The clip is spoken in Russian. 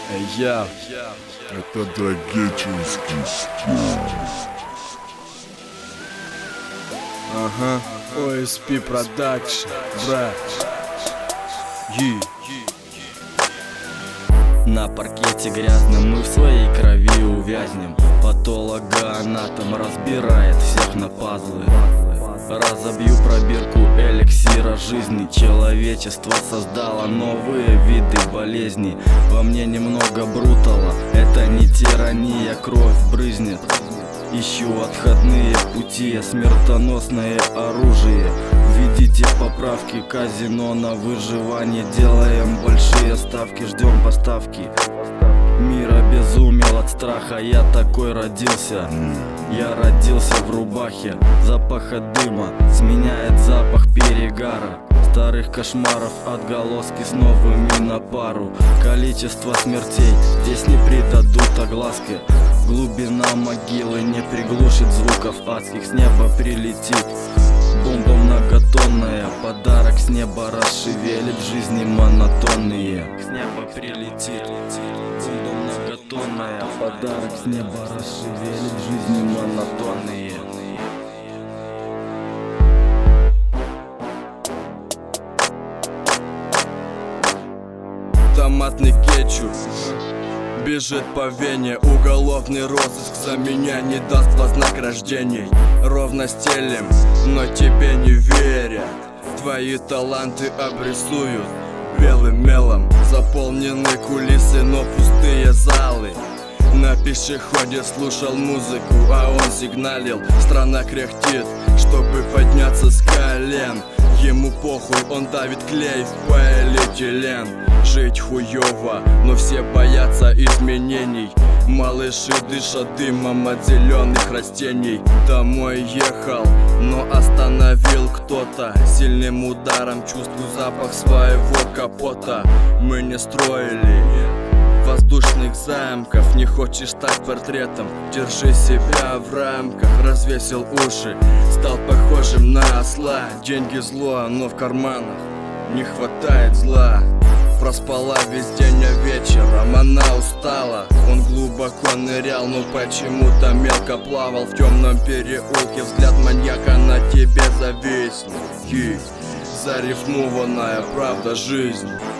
Я Это Драгечинский стиль. Ага, OSP Production, брат. На паркете грязном мы в своей крови увязнем. Патологоанатом разбирает всех на пазлы. Разобью пробирку эликсира жизни. Человечество создало новые виды болезней. Во мне немного брутала, это не тирания, кровь брызнет. Ищу отходные пути, смертоносное оружие. Введите поправки, казино на выживание. Делаем большие ставки, ждем поставки. Мир обезумел от страха, я такой родился. Я родился в рубахе, запаха дыма сменяет запах перегара. Старых кошмаров, отголоски с новыми на пару. Количество смертей здесь не придадут огласки. Глубина могилы не приглушит звуков адских. С неба прилетит бомба многотонная. Подарок с неба расшевелит жизни монотонные. С неба прилетит бомба многотонная. Подарок с неба расшевелит жизни монотонные. Томатный кетчуп бежит по вене. Уголовный розыск за меня не даст вознаграждений. Ровно стелем, но тебе не верят. Твои таланты обрисуют белым мелом. Заполнены кулисы, но пустые залы. На пешеходе слушал музыку, а он сигналил. Страна кряхтит, чтобы подняться с колен. Ему похуй, он давит клей в полиэтилен. Жить хуёво, но все боятся изменений. Малыши дышат дымом от зеленых растений. Домой ехал, но остановил кто-то. Сильным ударом чувствую запах своего капота. Мы не строили воздушных замков. Не хочешь стать портретом, держи себя в рамках. Развесил уши, стал похожим на осла. Деньги зло, но в карманах не хватает зла. Проспала весь день, а вечером она устала. Он глубоко нырял, но почему-то мелко плавал. В темном переулке взгляд маньяка на тебе зависнет. Зарифмованная правда жизни.